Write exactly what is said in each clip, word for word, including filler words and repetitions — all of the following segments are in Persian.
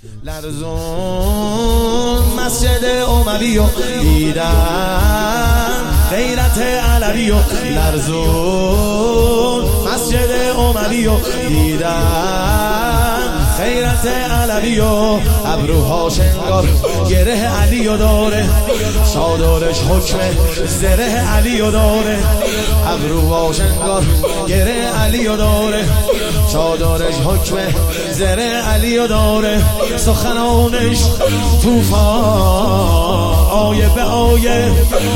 لرزون مسجد اموی و دیدم غیرت علوی و لرزون مسجد اموی و دیدم غیرت علوی و ابروهاش انگار گره علی و داره، چادرش حکم زره علی و داره، ابروهاش انگار گره علی و داره، چادرش حکم زره علی و داره، سخنانش توفان آیه به آیه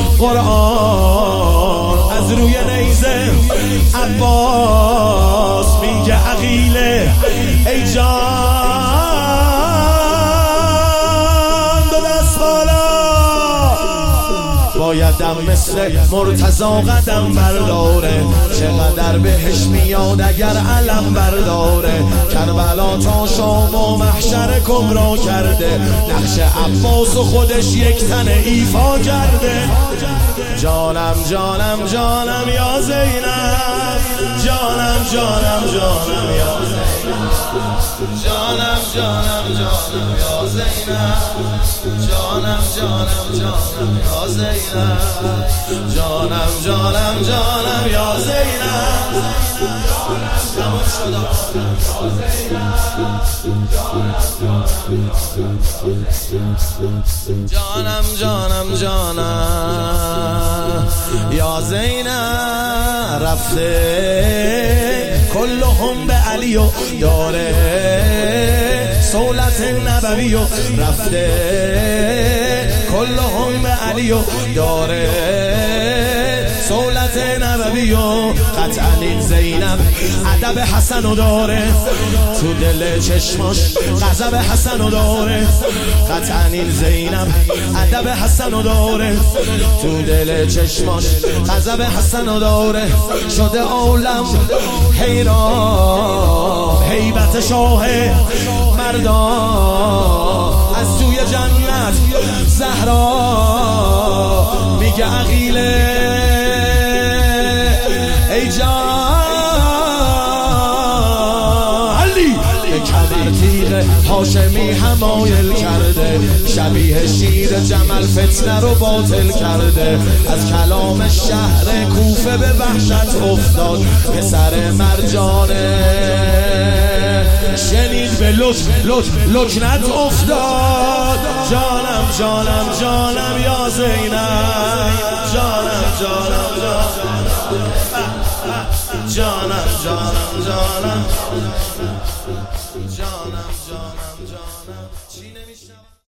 قرآن، از روی نیزه عباس میگه عقیله ای جان دو دست بالا، بایدم مثل مرتضا قدم برداره، چقدر بهش میاد اگر علم برداره، کربلا تا شام و محشر کبرا کرده، نقش عباس و خودش یک تن ایفا کرده. جانم جانم جانم یا زینب، جانم جانم جانم یا زینب، جانم جانم جانم یا زینب، جانم جانم جانم یا زینب، جانم جانم جانم یا زینب، جانم جانم جانم یا زینب، رفته کلهم به علی و داره صولت نبوی و رفته کلهم به علی و داره صولت نبوی و قطعا این زینب ادب حسن و داره، تو دل چشماش غضب حسن و داره، قطعا این زینب ادب حسن و داره، تو دل چشماش غضب حسن و داره، شده عالم حیران هیبت شاه مردان، از سوی جنت زهرا میگه عقیله ای جان علی، کمر تیغ هاشمی حمایل کرده، شبیه شیر جمل فتنه رو باطل کرده، از کلام شهر کوفه به وحشت افتاد، پسر مرجانه شنید به لج لج لکنت افتاد. جانم جانم جانم یا زینب، جانم جانم جانم جانم جانم جانم جانم جانم جانم چی نمیشه